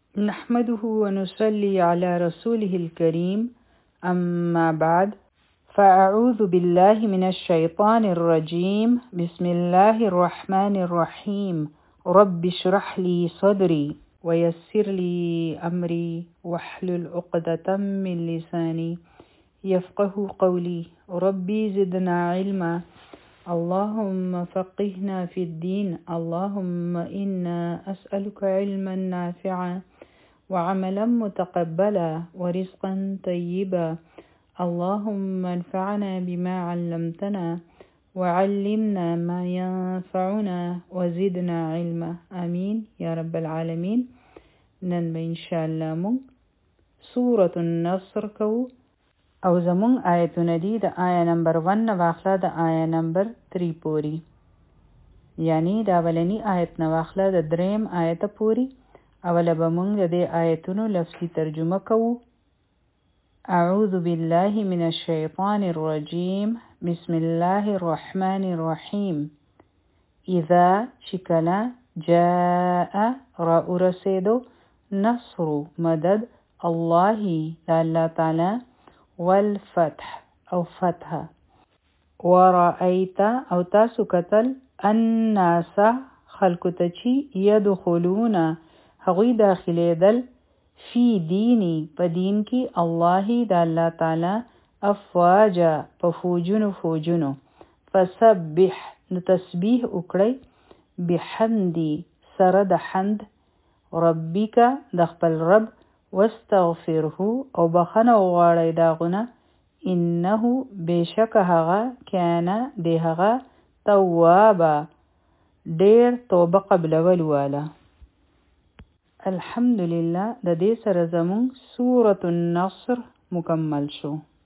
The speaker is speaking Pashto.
نحمده ونصلي على رسوله الكريم أما بعد فأعوذ بالله من الشيطان الرجيم بسم الله الرحمن الرحيم رب اشرح لي صدري ويسر لي أمري واحلل عقدة من لساني يفقه قولي ربي زدنا علما اللهم فقهنا في الدين اللهم إنا أسألك علما نافعا وعملا متقبلا ورزقا طيبا اللهم انفعنا بما علمتنا وعلمنا ما ينفعنا وزدنا علما آمين يا رب العالمين. نن به انشاءالله مونږ سورة النصر کوو او زمونږ آیتونه دي د آیه نمبر 1 نه واخله د آیه نمبر 3 پوری، یعنی د اولنی آیت نه واخله د دریم آیت پوری. اوله به مونږ د دې آیتونو لفظي ترجمه کوو. اعوذ بالله من الشیطان الرجیم بسم الله الرحمن الرحیم. اذا شکلا جاء را ارسیدو نصر مدد الله د الله تعالی والفتح او فتح ورأيت او تاسو کتل الناس خلق تچی يدخلون هغوی داخله دل فی دینی په دین کی الله د الله تعالی افواجا په فوجونو فسبح نو تسبیح وکړی بحمدی سره د حمد ربک د خپل رب واستغفره او بخنه وغواړی داغونه انه بشک هغه کانا دی هغه توابا ډیر توبه قبلول والا. الحمدلله د دې سره زمون سورة النصر مکمل شو.